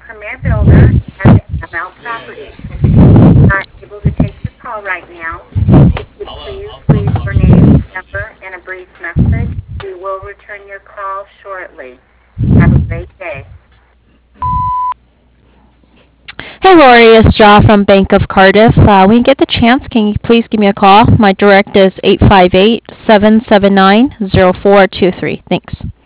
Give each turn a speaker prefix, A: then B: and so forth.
A: Premier Builder and ML Properties. Not able to take your call right now. If you please leave your name, number, and a brief message, we will return your call shortly. Have a great day.
B: Hey Lori, it's Ja from Bank of Cardiff. When you get the chance, can you please give me a call? My direct is 858-779-0423. Thanks.